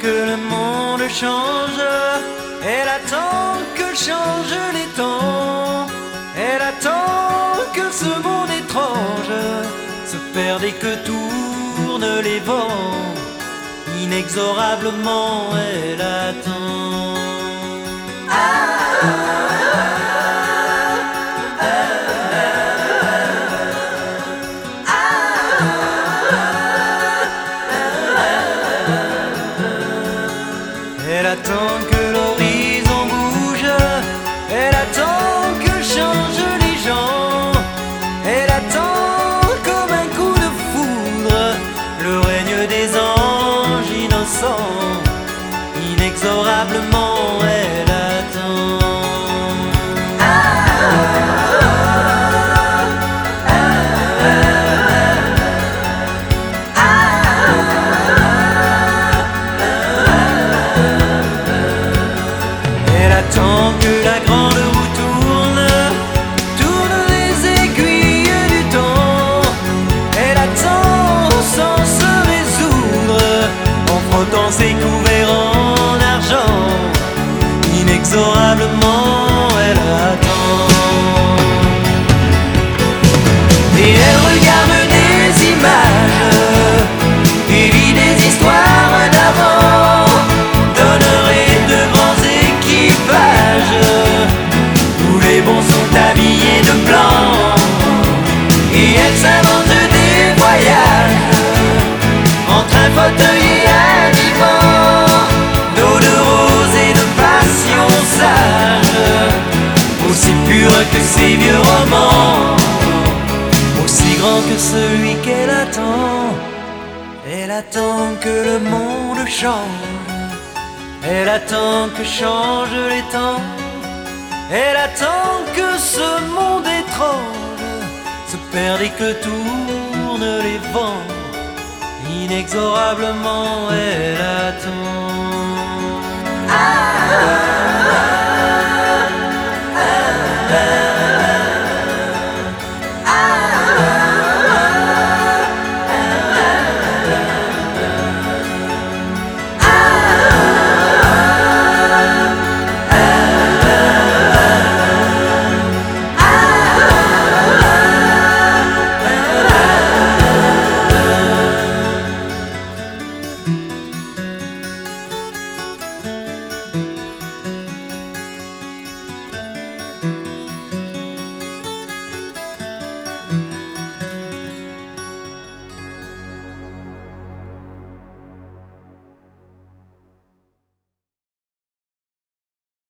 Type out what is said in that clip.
que le monde change, elle attend que changent les temps, elle attend que ce monde étrange se perde et que tournent les vents. Inexorablement elle attend. Elle attend que l'horizon bouge, elle attend que changent les gens, elle attend comme un coup de foudre le règne des anges innocents. Inexorablement elle attend. Elle attend que la grande roue tourne, tourne les aiguilles du temps. Elle attend sans se résoudre, en frottant ses couverts en argent. Inexorablement elle attend. Et elle regarde des images et lit des histoires d'avant, d'honneurs de grands équipages, où les bons sont habillés de blanc. Et elle s'invente des voyages entre un fauteuil et un divan, d'eau de rose et de passion sage, aussi pure que ces vieux romans, aussi grand que celui qu'elle attend. Elle attend que le monde change, elle attend que changent les temps, elle attend que ce monde étrange se perde et que tournent les vents. Inexorablement elle attend.